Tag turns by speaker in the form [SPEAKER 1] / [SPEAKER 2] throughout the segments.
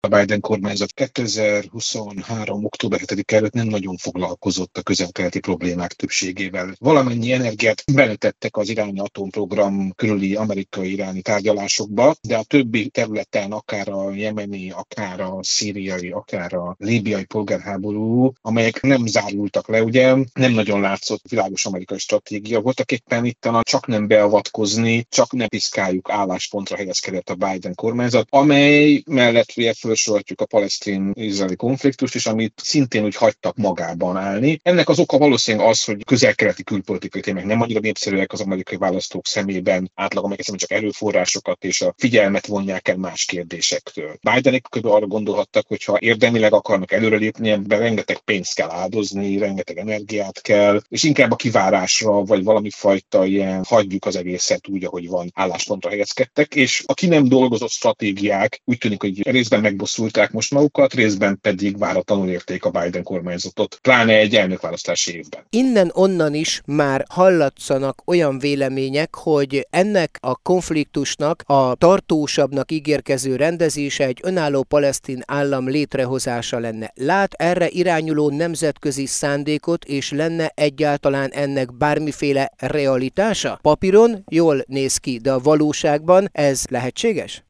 [SPEAKER 1] A Biden kormányzat 2023. október 7 előtt nem nagyon foglalkozott a közel-keleti problémák többségével. Valamennyi energiát beletettek az iráni atomprogram körüli amerikai-iráni tárgyalásokba, de a többi területen, akár a jemeni, akár a szíriai, akár a líbiai polgárháború, amelyek nem zárultak le, ugye nem nagyon látszott világos amerikai stratégia. Voltak éppen itt csak nem beavatkozni, csak ne piszkáljuk álláspontra helyezkedett a Biden kormányzat, amely mellett felsorolhatjuk a palesztin-izraeli konfliktust is, amit szintén úgy hagytak magában állni. Ennek az oka valószínűleg az, hogy közel-keleti külpolitikai témák nem annyira népszerűek az amerikai választók szemében, átlag amerikai csak erőforrásokat és a figyelmet vonják el más kérdésektől. Bidenék kb. Arra gondolhattak, hogy ha érdemileg akarnak előrelépni, ebben rengeteg pénzt kell áldozni, rengeteg energiát kell, és inkább a kivárásra, vagy valami fajta ilyen hagyjuk az egészet úgy, ahogy van, álláspontra helyezkedtek, és a ki nem dolgozott stratégiák úgy tűnik, hogy részben megbosszulták most magukat, részben pedig váratlanul érték a Biden kormányzatot, pláne egy elnökválasztási évben.
[SPEAKER 2] Innen-onnan is már hallatszanak olyan vélemények, hogy ennek a konfliktusnak a tartósabbnak ígérkező rendezése egy önálló palesztin állam létrehozása lenne. Lát erre irányuló nemzetközi szándékot, és lenne egyáltalán ennek bármiféle realitása? Papíron jól néz ki, de a valóságban ez lehetséges?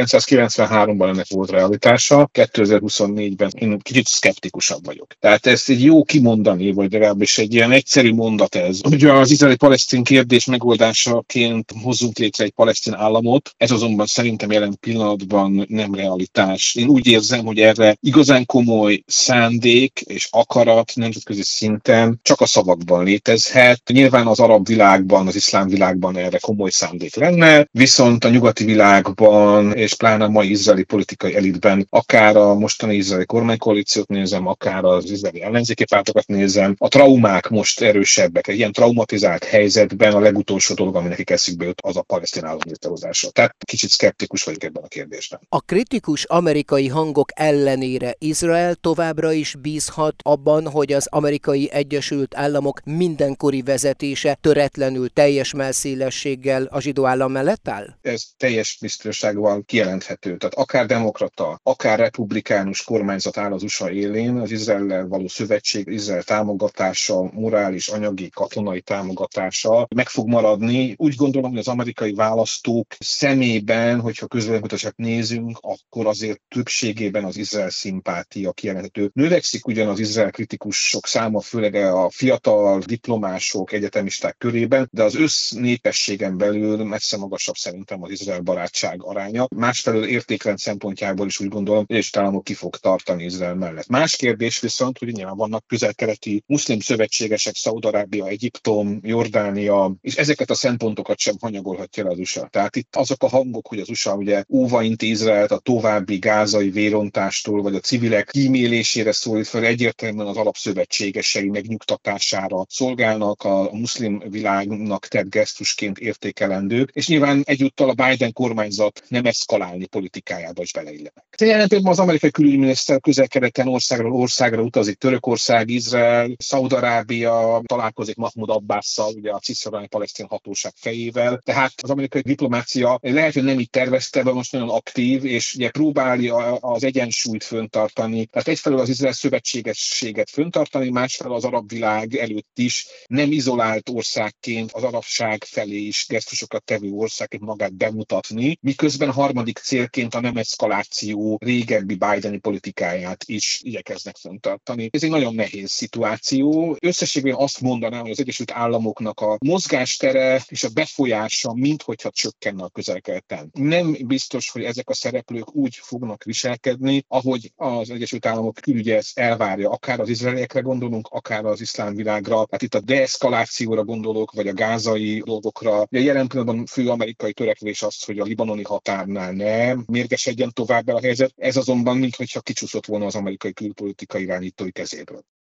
[SPEAKER 1] 1993-ban ennek volt realitása, 2024-ben én kicsit szkeptikusabb vagyok. Tehát ezt egy jó kimondani, vagy legalábbis egy ilyen egyszerű mondat ez, hogy az izraeli-palesztin kérdés megoldásaként hozzunk létre egy palesztin államot, ez azonban szerintem jelen pillanatban nem realitás. Én úgy érzem, hogy erre igazán komoly szándék és akarat nemzetközi szinten csak a szavakban létezhet. Nyilván az arab világban, az iszlám világban erre komoly szándék lenne, viszont a nyugati világban és pláne a mai izraeli politikai elitben, akár a mostani izraeli kormánykoalíciót nézem, akár az izraeli ellenzéki pártokat nézem, a traumák most erősebbek. Egy ilyen traumatizált helyzetben a legutolsó dolog, ami nekik eszükbe jut, az a palesztin állam létrehozása. Tehát kicsit szkeptikus vagyok ebben a kérdésben.
[SPEAKER 2] A kritikus amerikai hangok ellenére Izrael továbbra is bízhat abban, hogy az Amerikai Egyesült Államok mindenkori vezetése töretlenül, teljes mellszélességgel a zsidó állam mellett áll?
[SPEAKER 1] Ez teljes biztonsággal kijelenthető. Tehát akár demokrata, akár republikánus kormányzat áll az USA élén, az Izraellel való szövetség, Izrael támogatása, morális, anyagi, katonai támogatása meg fog maradni. Úgy gondolom, hogy az amerikai választók szemében, hogyha közvéleménykutatásokat nézünk, akkor azért többségében az Izrael szimpátia kijelenthető. Növekszik ugyan az Izrael kritikusok száma, főleg a fiatal diplomások, egyetemisták körében, de az össznépességen belül messze magasabb szerintem az Izrael barátság aránya. Másfelől értékrend szempontjából is úgy gondolom, hogy az államok ki fog tartani Izrael mellett. Más kérdés viszont, hogy nyilván vannak közel-keleti muszlim szövetségesek, Szaúd-Arábia, Egyiptom, Jordánia, és ezeket a szempontokat sem hanyagolhatja el az USA. Tehát itt azok a hangok, hogy az USA ugye óvainti Izraelt a további gázai vérontástól, vagy a civilek kímélésére szólít fel, egyértelműen az alapszövetségesei megnyugtatására szolgálnak, a muszlim világnak tett gesztusként értékelendők, és nyilván egyúttal a Biden kormányzat nem eszkalálni politikájába is beleillenek. Jelen pillanatban az amerikai külügyminiszter közel-keleten országról országra utazik, Törökország, Izrael, Szaúd-Arábia, találkozik Mahmoud Abbasszal, ugye a cisziordáni palesztin hatóság fejével. Tehát az amerikai diplomácia lehet, hogy nem így tervezte, de most nagyon aktív, és ugye próbálja az egyensúlyt föntartani. Tehát egyfelől az Izrael szövetségességet föntartani, másfelől az arab világ előtt is nem izolált országként az arabság felé is gesztusokat tevő országként magát bemutatni, miközben harmadik célként a nem eszkaláció régebbi Bideni politikáját is igyekeznek fenntartani. Ez egy nagyon nehéz szituáció. Összességében azt mondanám, hogy az Egyesült Államoknak a mozgástere és a befolyása minthogyha csökkenne a közel-keleten. Nem biztos, hogy ezek a szereplők úgy fognak viselkedni, ahogy az Egyesült Államok külügye ezt elvárja. Akár az izraeliekre gondolunk, akár az iszlám világra. Tehát itt a deeszkalációra gondolok, vagy a gázai dolgokra. A jelen pillanatban fő amerikai törekvés az, hogy a libanoni határnál ne mérgesedjen tovább el a helyzet. Ez azonban minthogyha kicsúszott volna az amerikai külpolitikai irányítói kezéből.